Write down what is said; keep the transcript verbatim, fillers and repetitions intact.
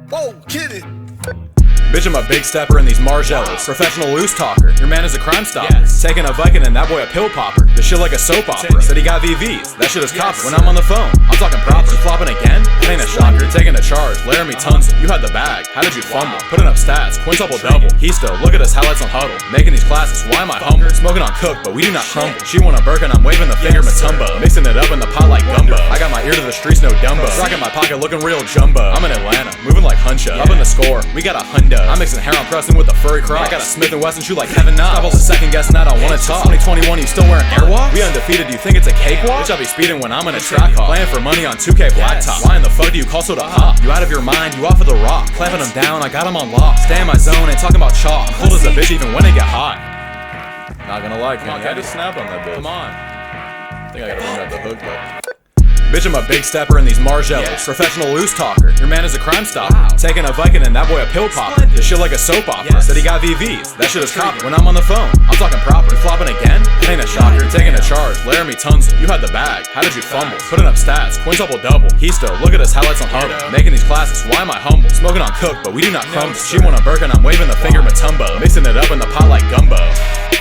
Whoa, kid it. Bitch, I'm a big stepper in these Margellas. Professional loose talker. Your man is a crime stopper. Yes. Taking a Viking and that boy a pill popper. This shit like a soap opera. Said he got V Vs. That shit is yes. copper. When I'm on the phone, I'm talking proper. You flopping again? It ain't a shocker. Taking a charge. Laramie Tunsil. You had the bag. How did you fumble? Putting up stats. Quintuple double. He still. Look at us highlights on Huddle. Making these classes. Why am I humble? Smoking on Cook, but we do not crumble. She want a Birkin. I'm waving the finger Matumbo. Mixing it up in the pot like gumbo. I got my ear to the streets, no Dumbo. Rocking my pocket, looking real jumbo. I'm in Atlanta, moving like Huncho. Up in the score, we got a hundo. I'm mixing hair on Preston with a furry cross. I got a Smith and Wesson shoe like Kevin Knox. Stop all the second guessing, I don't wanna talk. twenty twenty-one, you still wearing Airwalks? We undefeated, you think it's a cakewalk? Bitch, I be speeding when I'm in a track hawk. Playing for money on two K blacktop. Why in the fuck do you call soda pop? You out of your mind, you off of the rock. Clamping them down, I got them on lock. Stay in my zone, ain't talking about chalk. I'm cold as a bitch even when it get hot. Not gonna lie, Kenny, I just snapped on that bitch. Come on. I think I gotta bring out the hook though. Bitch, I'm a big stepper in these Margellas. Yes. Professional loose talker. Your man is a crime stopper. Wow. Taking a Viking and that boy a pill popper. This shit like a soap opera. Yes. Said he got V Vs. That shit is copper. When I'm on the phone, I'm talking proper. You flopping again? It ain't a shocker. Taking a charge. Laramie Tunsil. You had the bag. How did you fumble? Putting up stats. Quintuple double. He still. Look at us highlights on Huddle. Making these classes. Why am I humble? Smoking on Cook, but we do not crumble. She want a Birkin. I'm waving the finger Matumbo. Mixing it up in the pot like gumbo.